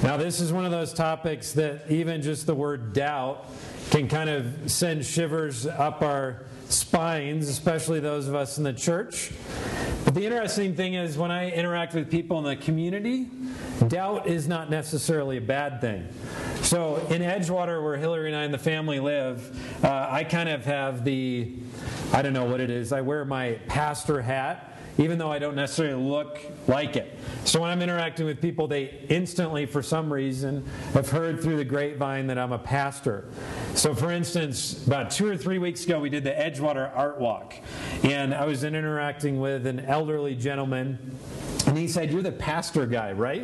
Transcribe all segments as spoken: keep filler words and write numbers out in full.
Now, this is one of those topics that even just the word doubt can kind of send shivers up our spines, especially those of us in the church. But the interesting thing is, when I interact with people in the community, doubt is not necessarily a bad thing. So in Edgewater, where Hillary and I and the family live, uh, I kind of have the, I don't know what it is, I wear my pastor hat, even though I don't necessarily look like it. So when I'm interacting with people, they instantly, for some reason, have heard through the grapevine that I'm a pastor. So for instance, about two or three weeks ago, we did the Edgewater Art Walk. And I was interacting with an elderly gentleman, and he said, "You're the pastor guy, right?"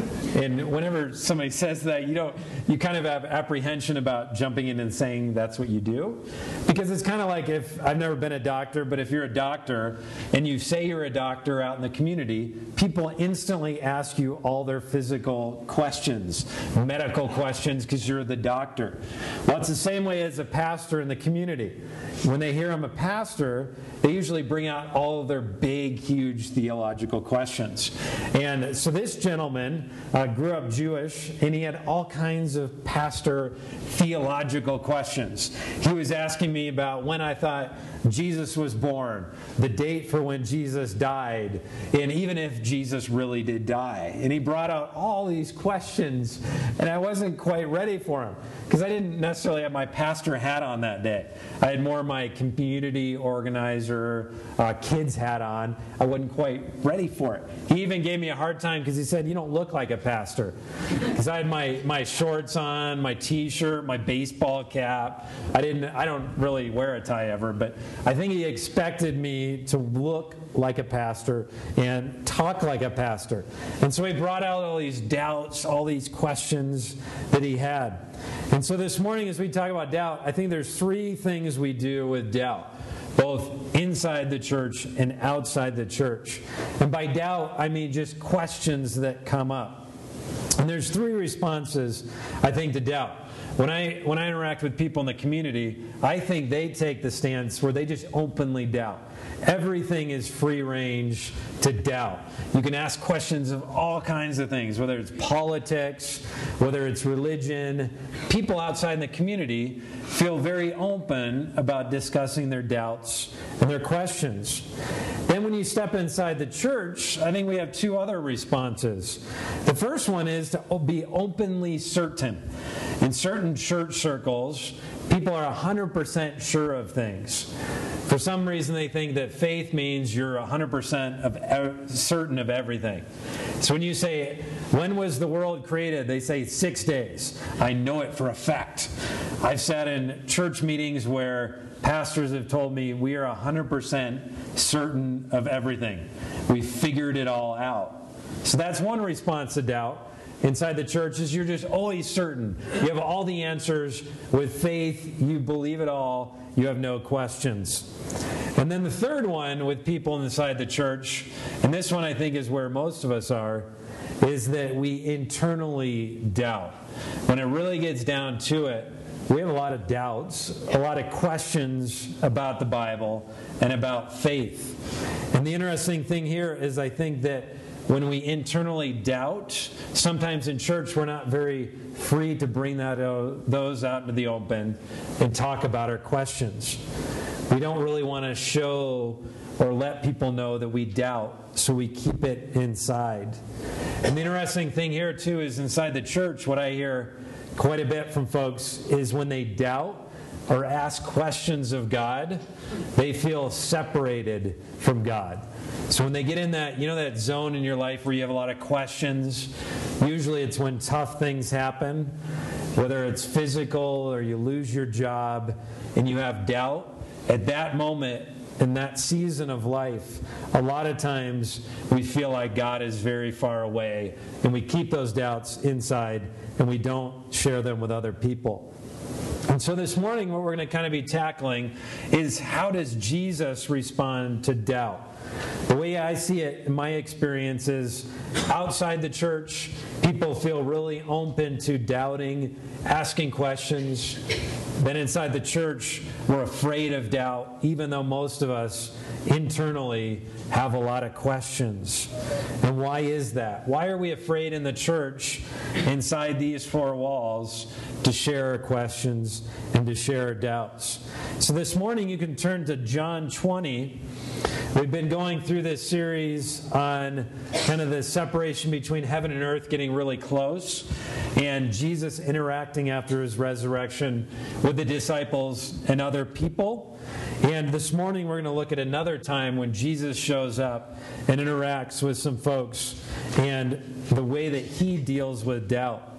And whenever somebody says that, you don't, you kind of have apprehension about jumping in and saying that's what you do. Because it's kind of like, if I've never been a doctor, but if you're a doctor and you say you're a doctor out in the community, people instantly ask you all their physical questions, medical questions, because you're the doctor. Well, it's the same way as a pastor in the community. When they hear I'm a pastor, they usually bring out all of their big, huge theological questions. And so this gentleman uh, grew up Jewish, and he had all kinds of pastor theological questions. He was asking me about when I thought Jesus was born, the date for when Jesus died, and even if Jesus really did die. And he brought out all these questions, and I wasn't quite ready for him, because I didn't necessarily have my pastor hat on that day. I had more my community organizer, uh, kids hat on. I wasn't quite ready for it. He even gave me a hard time because he said, "You don't look like a pastor." Because I had my, my shorts on, my t-shirt, my baseball cap. I didn't. I don't really wear a tie ever, but I think he expected me to look like a pastor and talk like a pastor. And so he brought out all these doubts, all these questions that he had. And so this morning, as we talk about doubt, I think there's three things we do with doubt, both inside the church and outside the church. And by doubt, I mean just questions that come up. And there's three responses, I think, to doubt. When I when I interact with people in the community, I think they take the stance where they just openly doubt. Everything is free range to doubt. You can ask questions of all kinds of things, whether it's politics, whether it's religion. People outside in the community feel very open about discussing their doubts and their questions. Then when you step inside the church, I think we have two other responses. The first one is to be openly certain. In certain church circles, people are one hundred percent sure of things. For some reason, they think that faith means you're one hundred percent of ev- certain of everything. So when you say, "When was the world created?" they say six days. I know it for a fact. I've sat in church meetings where pastors have told me we are one hundred percent certain of everything. We figured it all out. So that's one response to doubt. Inside the church is you're just always certain. You have all the answers. With faith, you believe it all. You have no questions. And then the third one with people inside the church, and this one I think is where most of us are, is that we internally doubt. When it really gets down to it, we have a lot of doubts, a lot of questions about the Bible and about faith. And the interesting thing here is I think that when we internally doubt, sometimes in church we're not very free to bring that uh, those out into the open and talk about our questions. We don't really want to show or let people know that we doubt, so we keep it inside. And the interesting thing here too is inside the church, what I hear quite a bit from folks is when they doubt or ask questions of God, they feel separated from God. So when they get in that, you know, that zone in your life where you have a lot of questions, usually it's when tough things happen, whether it's physical or you lose your job and you have doubt. At that moment, in that season of life, a lot of times we feel like God is very far away, and we keep those doubts inside and we don't share them with other people. And so this morning what we're going to kind of be tackling is, how does Jesus respond to doubt? The way I see it in my experience is, outside the church, people feel really open to doubting, asking questions, then inside the church, we're afraid of doubt, even though most of us internally have a lot of questions. And why is that? Why are we afraid in the church, inside these four walls, to share our questions and to share our doubts? So this morning you can turn to John twenty. We've been going through this series on kind of the separation between heaven and earth getting really close, and Jesus interacting after his resurrection with the disciples and other people. And this morning we're going to look at another time when Jesus shows up and interacts with some folks and the way that he deals with doubt.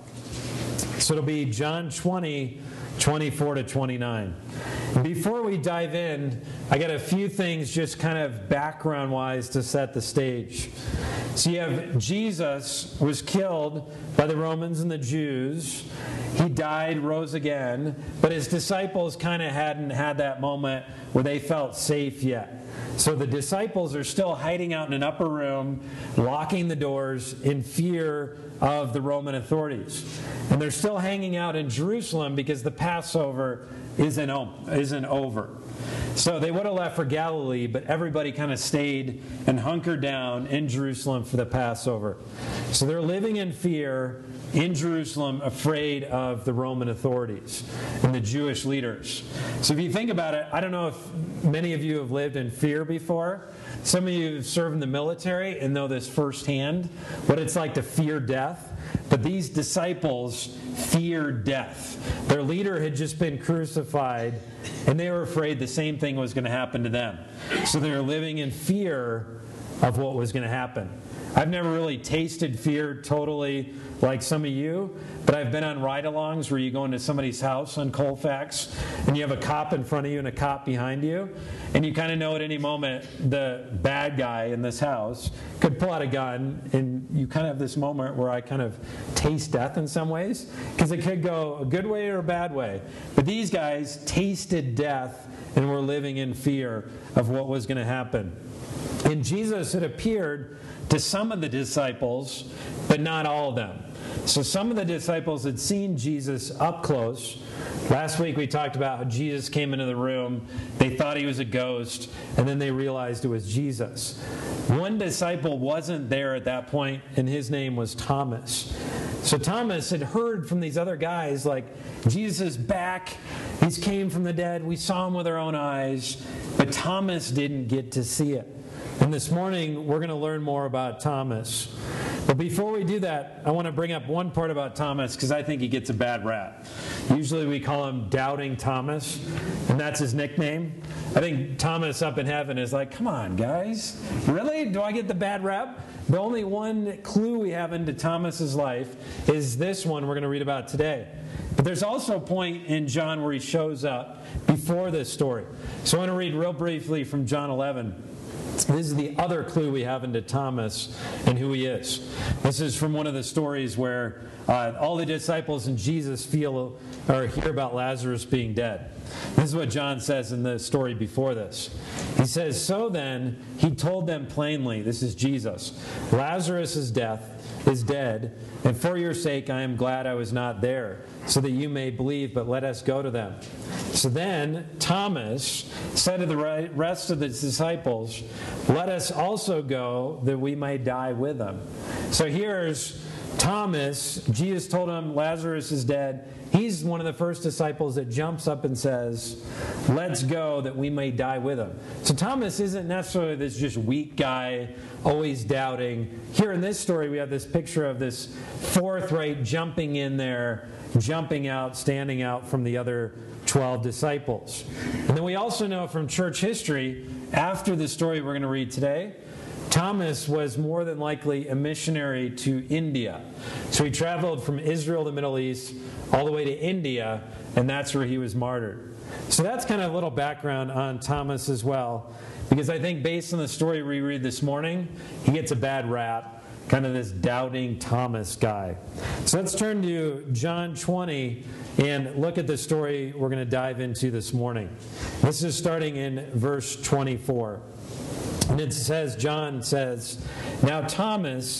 So it'll be John twenty, twenty-four to twenty-nine. Before we dive in, I got a few things just kind of background-wise to set the stage. So you have Jesus was killed by the Romans and the Jews. He died, rose again, but his disciples kind of hadn't had that moment where they felt safe yet. So the disciples are still hiding out in an upper room, locking the doors in fear of the Roman authorities. And they're still hanging out in Jerusalem because the Passover isn't, isn't over. So they would have left for Galilee, but everybody kind of stayed and hunkered down in Jerusalem for the Passover. So they're living in fear in Jerusalem, afraid of the Roman authorities and the Jewish leaders. So if you think about it, I don't know if many of you have lived in fear before. Some of you have served in the military and know this firsthand, what it's like to fear death. But these disciples feared death. Their leader had just been crucified, and they were afraid the same thing was going to happen to them. So they were living in fear of what was going to happen. I've never really tasted fear totally like some of you, but I've been on ride-alongs where you go into somebody's house on Colfax, and you have a cop in front of you and a cop behind you, and you kind of know at any moment the bad guy in this house could pull out a gun, and you kind of have this moment where I kind of taste death in some ways, because it could go a good way or a bad way. But these guys tasted death and were living in fear of what was going to happen. And Jesus had appeared to some of the disciples, but not all of them. So some of the disciples had seen Jesus up close. Last week we talked about how Jesus came into the room. They thought he was a ghost, and then they realized it was Jesus. One disciple wasn't there at that point, and his name was Thomas. So Thomas had heard from these other guys, like, Jesus is back. He's came from the dead. We saw him with our own eyes. But Thomas didn't get to see it. And this morning, we're going to learn more about Thomas. But before we do that, I want to bring up one part about Thomas because I think he gets a bad rap. Usually we call him Doubting Thomas, and that's his nickname. I think Thomas up in heaven is like, come on, guys. Really? Do I get the bad rap? The only one clue we have into Thomas's life is this one we're going to read about today. But there's also a point in John where he shows up before this story. So I want to read real briefly from John eleven. This is the other clue we have into Thomas and who he is. This is from one of the stories where uh, all the disciples and Jesus feel or hear about Lazarus being dead. This is what John says in the story before this. He says, "So then, he told them plainly," this is Jesus, "Lazarus' death is dead, and for your sake I am glad I was not there, so that you may believe, but let us go to them." So then Thomas said to the rest of the disciples, "Let us also go, that we may die with them." So here's Thomas. Jesus told him Lazarus is dead. He's one of the first disciples that jumps up and says, "Let's go that we may die with him." So Thomas isn't necessarily this just weak guy, always doubting. Here in this story, we have this picture of this forthright jumping in there, jumping out, standing out from the other twelve disciples. And then we also know from church history, after the story we're going to read today, Thomas was more than likely a missionary to India. So he traveled from Israel, the Middle East, all the way to India, and that's where he was martyred. So that's kind of a little background on Thomas as well, because I think based on the story we read this morning, he gets a bad rap, kind of this doubting Thomas guy. So let's turn to John twenty and look at the story we're going to dive into this morning. This is starting in verse twenty-four. And it says, John says, "Now Thomas,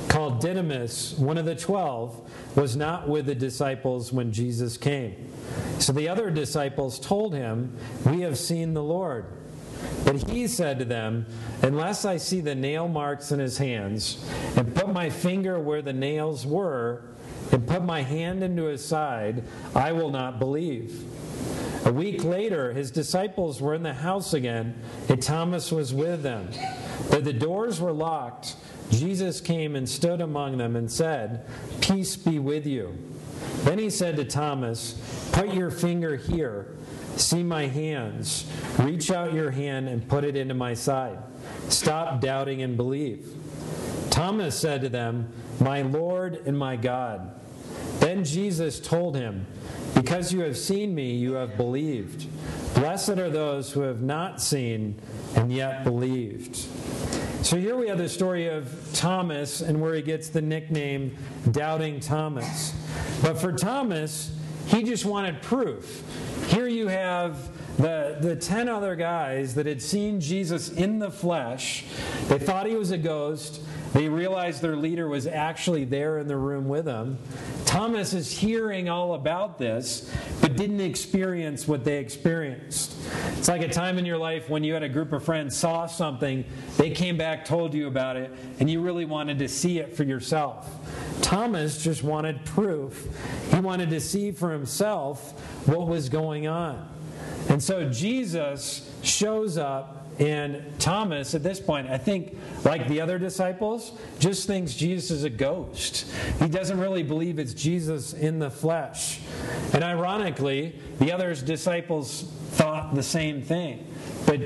called Didymus, one of the twelve, was not with the disciples when Jesus came. So the other disciples told him, "We have seen the Lord." But he said to them, "Unless I see the nail marks in his hands, and put my finger where the nails were, and put my hand into his side, I will not believe." A week later, his disciples were in the house again, and Thomas was with them. But the doors were locked. Jesus came and stood among them and said, "Peace be with you." Then he said to Thomas, "Put your finger here. See my hands. Reach out your hand and put it into my side. Stop doubting and believe." Thomas said to them, "My Lord and my God." Then Jesus told him, "Because you have seen me, you have believed. Blessed are those who have not seen and yet believed." So here we have the story of Thomas and where he gets the nickname Doubting Thomas. But for Thomas, he just wanted proof. Here you have the, the ten other guys that had seen Jesus in the flesh. They thought he was a ghost. They realized their leader was actually there in the room with them. Thomas is hearing all about this, but didn't experience what they experienced. It's like a time in your life when you had a group of friends saw something, they came back, told you about it, and you really wanted to see it for yourself. Thomas just wanted proof. He wanted to see for himself what was going on. And so Jesus shows up, and Thomas, at this point, I think, like the other disciples, just thinks Jesus is a ghost. He doesn't really believe it's Jesus in the flesh. And ironically, the other disciples thought the same thing. But,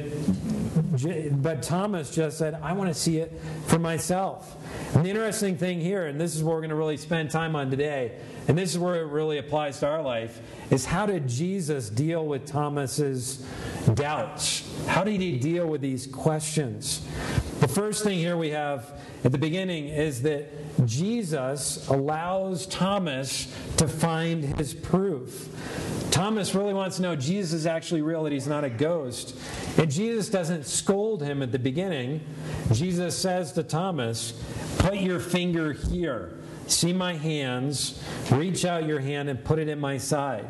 but Thomas just said, "I want to see it for myself." And the interesting thing here, and this is what we're going to really spend time on today, and this is where it really applies to our life, is how did Jesus deal with Thomas's doubts? How did he deal with these questions? The first thing here we have at the beginning is that Jesus allows Thomas to find his proof. Thomas really wants to know Jesus is actually real, that he's not a ghost. And Jesus doesn't scold him at the beginning. Jesus says to Thomas, "Put your finger here. See my hands. Reach out your hand and put it in my side."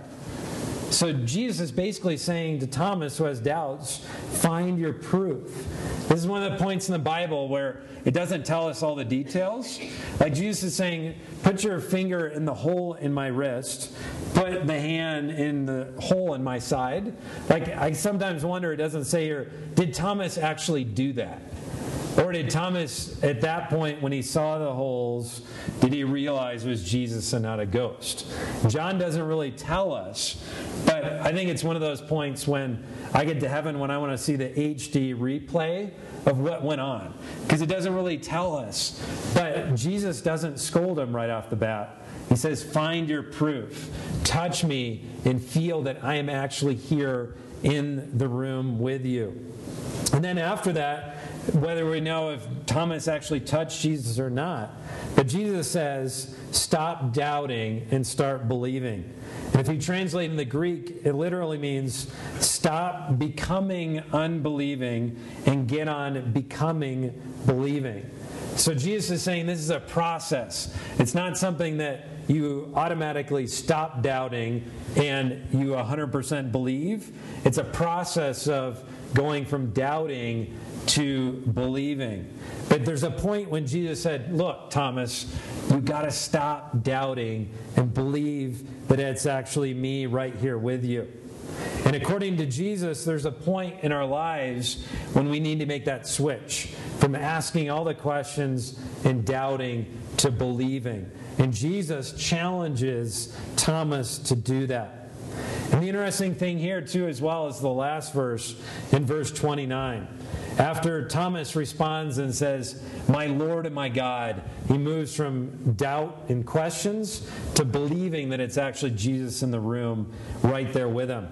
So Jesus is basically saying to Thomas, who has doubts, find your proof. This is one of the points in the Bible where it doesn't tell us all the details. Like Jesus is saying, put your finger in the hole in my wrist. Put the hand in the hole in my side. Like I sometimes wonder, it doesn't say here, did Thomas actually do that? Or did Thomas, at that point, when he saw the holes, did he realize it was Jesus and not a ghost? John doesn't really tell us, but I think it's one of those points when I get to heaven when I want to see the H D replay of what went on. Because it doesn't really tell us. But Jesus doesn't scold him right off the bat. He says, find your proof. Touch me and feel that I am actually here in the room with you. And then after that, whether we know if Thomas actually touched Jesus or not, but Jesus says, stop doubting and start believing. And if you translate in the Greek, it literally means stop becoming unbelieving and get on becoming believing. So Jesus is saying this is a process. It's not something that you automatically stop doubting and you one hundred percent believe. It's a process of going from doubting to believing. But there's a point when Jesus said, look, Thomas, you've got to stop doubting and believe that it's actually me right here with you. And according to Jesus, there's a point in our lives when we need to make that switch from asking all the questions and doubting to believing. And Jesus challenges Thomas to do that. And the interesting thing here, too, as well, is the last verse in verse twenty-nine. After Thomas responds and says, my Lord and my God, he moves from doubt and questions to believing that it's actually Jesus in the room right there with him.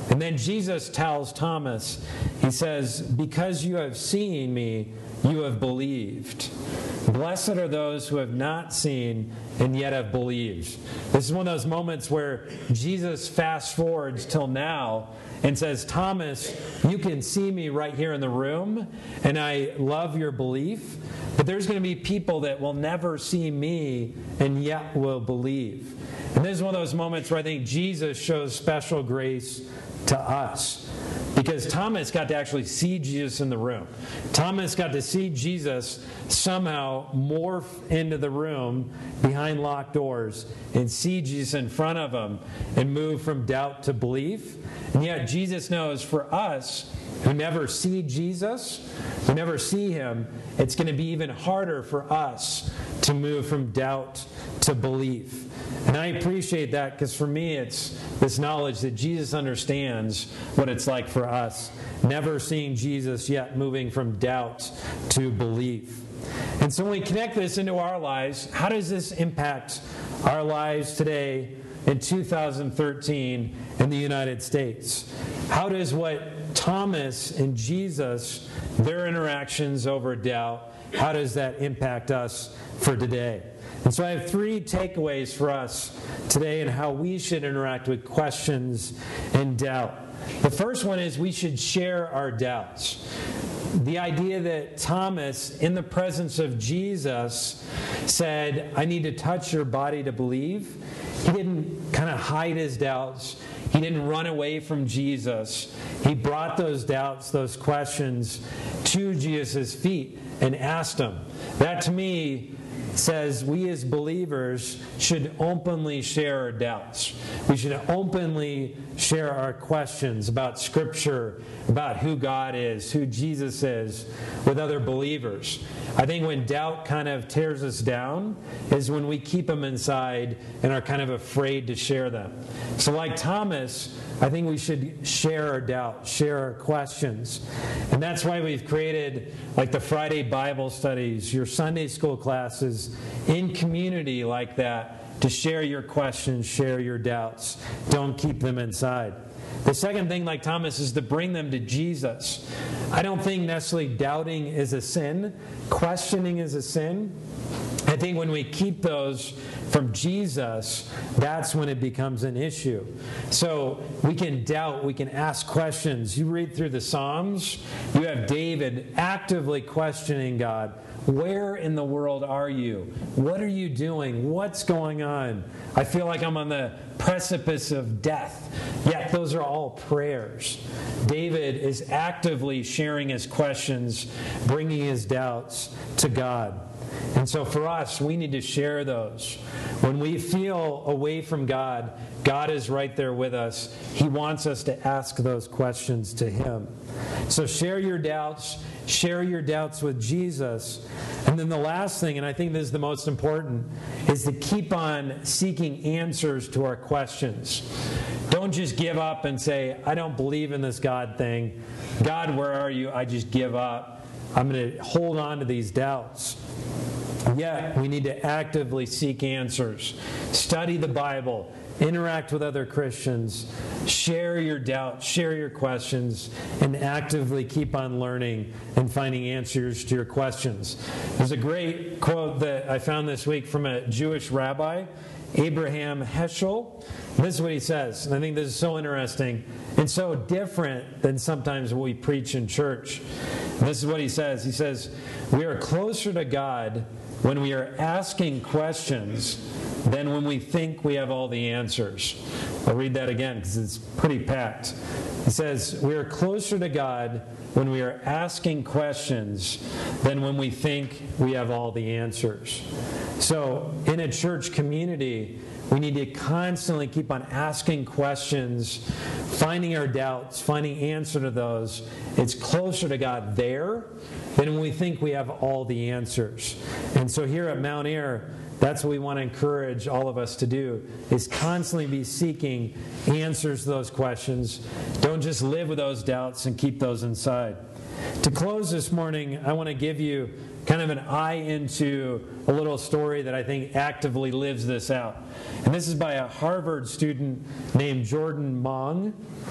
And then Jesus tells Thomas, he says, because you have seen me, you have believed. Blessed are those who have not seen and yet have believed. This is one of those moments where Jesus fast forwards till now and says, Thomas, you can see me right here in the room, and I love your belief, but there's going to be people that will never see me and yet will believe. And this is one of those moments where I think Jesus shows special grace to us, because Thomas got to actually see Jesus in the room. Thomas got to see Jesus somehow morph into the room behind locked doors and see Jesus in front of him and move from doubt to belief. And yet Jesus knows for us who never see Jesus, who never see him, it's going to be even harder for us to move from doubt to belief. And I appreciate that, because for me it's this knowledge that Jesus understands what it's like for us, never seeing Jesus yet moving from doubt to belief. And so when we connect this into our lives, how does this impact our lives today in two thousand thirteen in the United States? How does what Thomas and Jesus, their interactions over doubt, how does that impact us for today? And so I have three takeaways for us today in how we should interact with questions and doubt. The first one is we should share our doubts. The idea that Thomas, in the presence of Jesus, said, I need to touch your body to believe. He didn't kind of hide his doubts. He didn't run away from Jesus. He brought those doubts, those questions to Jesus' feet and asked him. That to me says we as believers should openly share our doubts. We should openly share our questions about Scripture, about who God is, who Jesus is, with other believers. I think when doubt kind of tears us down is when we keep them inside and are kind of afraid to share them. So like Thomas, I think we should share our doubts, share our questions. And that's why we've created like the Friday Bible studies, your Sunday school classes in community like that, to share your questions, share your doubts. Don't keep them inside. The second thing, like Thomas, is to bring them to Jesus. I don't think necessarily doubting is a sin. Questioning is a sin. I think when we keep those from Jesus, that's when it becomes an issue. So we can doubt, we can ask questions. You read through the Psalms, you have David actively questioning God. Where in the world are you? What are you doing? What's going on? I feel like I'm on the precipice of death. Yet those are all prayers. David is actively sharing his questions, bringing his doubts to God. And so for us, we need to share those. When we feel away from God, God is right there with us. He wants us to ask those questions to Him. So share your doubts. Share your doubts with Jesus. And then the last thing, and I think this is the most important, is to keep on seeking answers to our questions. Don't just give up and say, I don't believe in this God thing. God, where are you? I just give up. I'm going to hold on to these doubts. Yet, we need to actively seek answers. Study the Bible. Interact with other Christians. Share your doubts. Share your questions. And actively keep on learning and finding answers to your questions. There's a great quote that I found this week from a Jewish rabbi, Abraham Heschel. This is what he says, and I think this is so interesting and so different than sometimes what we preach in church. And this is what he says. He says, we are closer to God when we are asking questions than when we think we have all the answers. I'll read that again because it's pretty packed. He says, we are closer to God when we are asking questions than when we think we have all the answers. So in a church community, we need to constantly keep on asking questions, finding our doubts, finding answer to those. It's closer to God there than when we think we have all the answers. And so here at Mount Air, that's what we want to encourage all of us to do, is constantly be seeking answers to those questions. Don't just live with those doubts and keep those inside. To close this morning, I want to give you kind of an eye into a little story that I think actively lives this out. And this is by a Harvard student named Jordan Mong.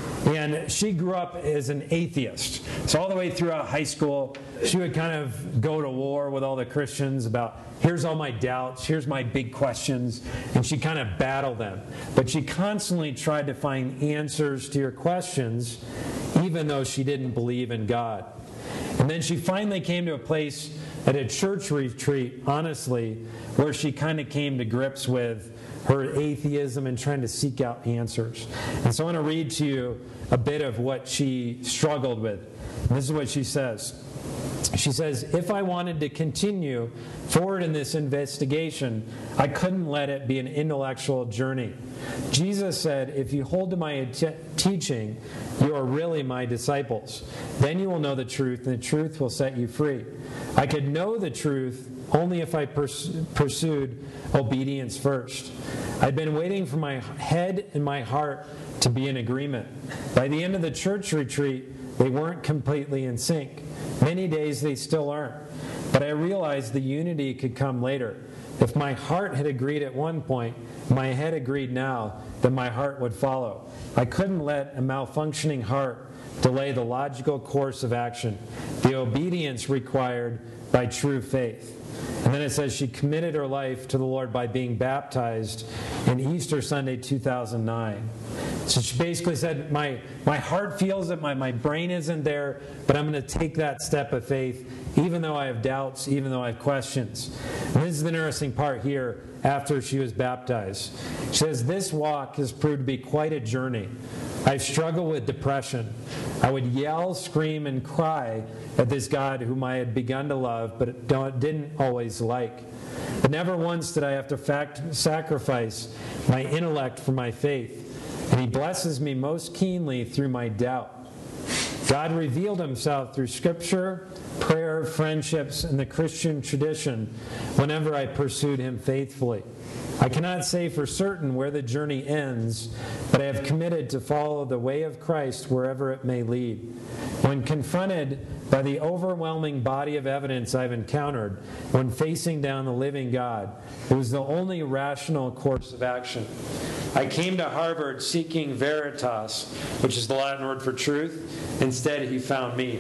And she grew up as an atheist. So all the way throughout high school, she would kind of go to war with all the Christians about, here's all my doubts, here's my big questions, and she kind of battled them. But she constantly tried to find answers to your questions, even though she didn't believe in God. And then she finally came to a place at a church retreat, honestly, where she kind of came to grips with her atheism and trying to seek out answers. And so I want to read to you a bit of what she struggled with. And this is what she says. She says, if I wanted to continue forward in this investigation, I couldn't let it be an intellectual journey. Jesus said, if you hold to my te- teaching, you are really my disciples. Then you will know the truth, and the truth will set you free. I could know the truth only if I pers- pursued obedience first. I'd been waiting for my head and my heart to be in agreement. By the end of the church retreat, they weren't completely in sync. Many days they still aren't. But I realized the unity could come later. If my heart had agreed at one point, my head agreed now, then my heart would follow. I couldn't let a malfunctioning heart delay the logical course of action, the obedience required by true faith. And then it says she committed her life to the Lord by being baptized in Easter Sunday two thousand nine. So she basically said, my, my heart feels it, my, my brain isn't there, but I'm going to take that step of faith, even though I have doubts, even though I have questions. And this is the interesting part here after she was baptized. She says, this walk has proved to be quite a journey. I've struggled with depression. I would yell, scream, and cry at this God whom I had begun to love, but don't, didn't always like. But never once did I have to fact, sacrifice my intellect for my faith. And he blesses me most keenly through my doubt. God revealed himself through Scripture, prayer, friendships, and the Christian tradition whenever I pursued him faithfully. I cannot say for certain where the journey ends, but I have committed to follow the way of Christ wherever it may lead. When confronted by the overwhelming body of evidence I've encountered when facing down the living God, it was the only rational course of action. I came to Harvard seeking veritas, which is the Latin word for truth. Instead, he found me.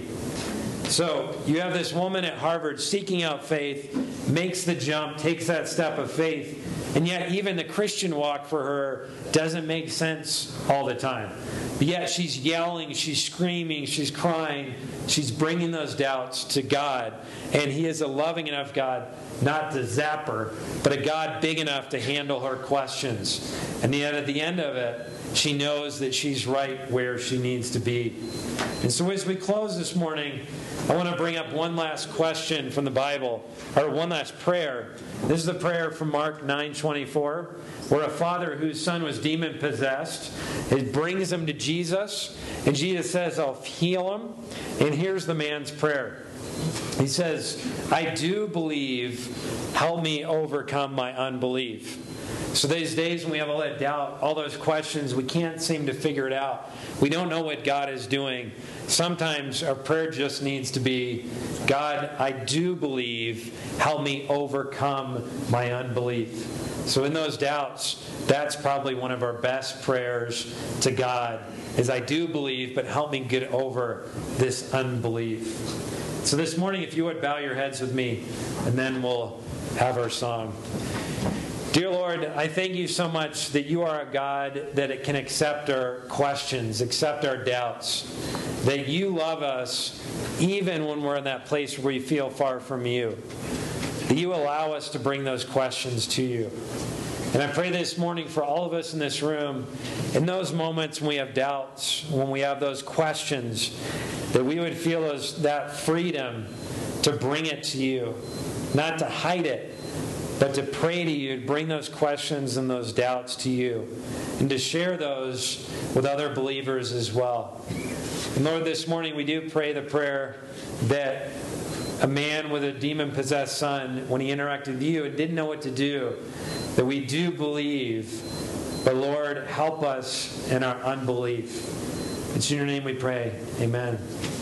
So you have this woman at Harvard seeking out faith, makes the jump, takes that step of faith, and yet even the Christian walk for her doesn't make sense all the time. But yet she's yelling, she's screaming, she's crying, she's bringing those doubts to God. And he is a loving enough God, not to zap her, but a God big enough to handle her questions. And yet at the end of it, she knows that she's right where she needs to be. And so as we close this morning, I want to bring up one last question from the Bible, or one last prayer. This is the prayer from Mark nine twenty-four, where a father whose son was demon-possessed, it brings him to Jesus, and Jesus says, I'll heal him. And here's the man's prayer. He says, I do believe, help me overcome my unbelief. So these days when we have all that doubt, all those questions, we can't seem to figure it out. We don't know what God is doing. Sometimes our prayer just needs to be, God, I do believe, help me overcome my unbelief. So in those doubts, that's probably one of our best prayers to God, is I do believe, but help me get over this unbelief. So this morning, if you would bow your heads with me, and then we'll have our song. Dear Lord, I thank you so much that you are a God that it can accept our questions, accept our doubts, that you love us even when we're in that place where we feel far from you, that you allow us to bring those questions to you. And I pray this morning for all of us in this room, in those moments when we have doubts, when we have those questions, that we would feel those, that freedom to bring it to you, not to hide it, but to pray to you, to bring those questions and those doubts to you, and to share those with other believers as well. And Lord, this morning we do pray the prayer that a man with a demon-possessed son, when he interacted with you and didn't know what to do, that we do believe, but Lord, help us in our unbelief. It's in your name we pray. Amen.